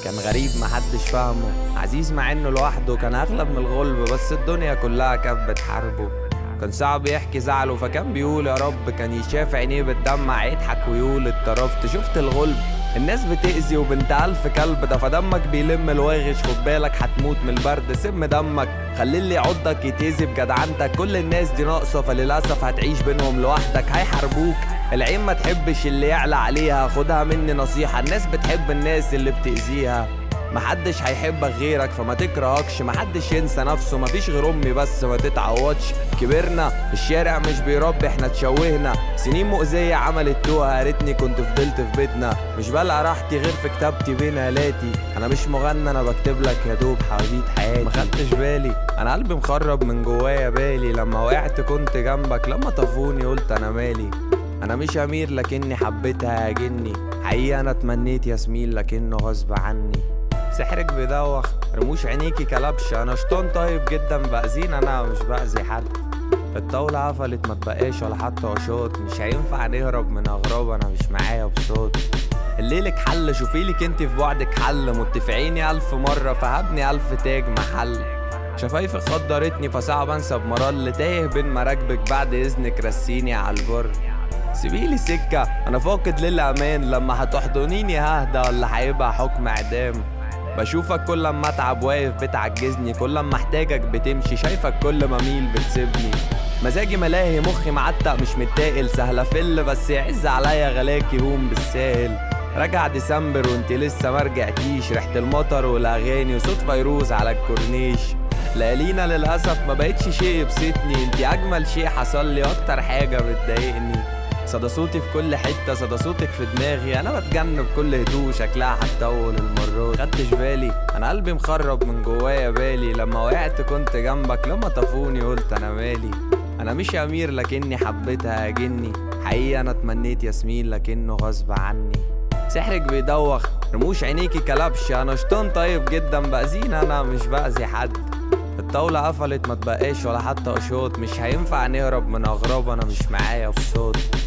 كان غريب محدش فاهمه، عزيز مع انه لوحده، كان اغلب من الغلب بس الدنيا كلها كانت بتحاربه. كان صعب يحكي زعله فكان بيقول يا رب، كان يشاف عينيه بتدمع يضحك ويقول اتطرفت. شفت الغلب الناس بتأذي وبنت ألف كلب، ده فدمك بيلم الواغش، خد بالك هتموت من البرد. سم دمك خلي اللي يعضك يتأذي بجدعنتك، كل الناس دي ناقصة فللأسف هتعيش بينهم لوحدك. هيحاربوك العين ما تحبش اللي يعلى عليها، خدها مني نصيحة، الناس بتحب الناس اللي بتأذيها. محدش هيحبك غيرك فما تكرهكش، محدش ينسى نفسه، مفيش غير امي بس ما تتعوضش. كبرنا الشارع مش بيربي احنا اتشوهنا، سنين مؤذية عملت توها، يا ريتني كنت فضلت في بيتنا. مش بلقى راحتي غير في كتابتي بين هالاتي، انا مش مغنى انا بكتب لك يا دوب حواديت حياتي. ما خدتش بالي انا قلبي مخرب من جوايا بالي، لما وقعت كنت جنبك، لما طفوني قلت انا مالي. انا مش امير لكني حبيتها يا جني، حقيقة انا اتمنيت ياسمين لكنه غصب عني. سحرك بيدوخ رموش عينيكي كلبش، انا شطان طيب جدا بأذين انا مش بأذي حد. الطاولة قفلت ما تبقاش ولا حتى قشاط، مش هينفع نهرب من اغراب انا مش معايا بصوت. الليلك حل شوفيلك انت في بعدك حل، متفقيني 1000 مرة فهبني 1000 تاج محل. شفايفك خدرتني فصعب انسى بمرل، تايه بين مراكبك بعد اذنك رسيني على البر. سيبيلي سكة انا فاقد للامان، لما هتحضنيني ههدى ولا هيبقى حكم اعدام. بشوفك كل ما اتعب واقف بتعجزني، كل ما احتاجك بتمشي، شايفك كل ما ميل بتسيبني. مزاجي ملاهي مخي معتق مش متاقل، سهلة فل بس يعز عليا غلاكي هوم بالساهل. رجع ديسمبر وانت لسه مرجعتيش، ريحة المطر والاغاني وصوت فيروز على الكورنيش. ليالينا للأسف ما بقتش شيء يبسطني، انتي أجمل شيء حصل لي أكتر حاجة بتضايقني. صدى صوتي في كل حتة، صدى صوتك في دماغي، أنا بتجنب كل هدوء شكلها هتطول المرات. خدتش بالي أنا قلبي مخرب من جوايا بالي، لما وقعت كنت جنبك، لما طفوني قلت أنا مالي. أنا مش أمير لكني حبيتها يا جني، حقيقة أنا اتمنيت ياسمين لكنه غصب عني. سحرك بيدوخ رموش عينيكي كلبش، أنا شطان طيب جدا بأذين أنا مش بأذي حد. الطاولة قفلت ما تبقاش ولا حتى قشاط، مش هينفع نهرب من أغراب أنا مش معايا بصوت.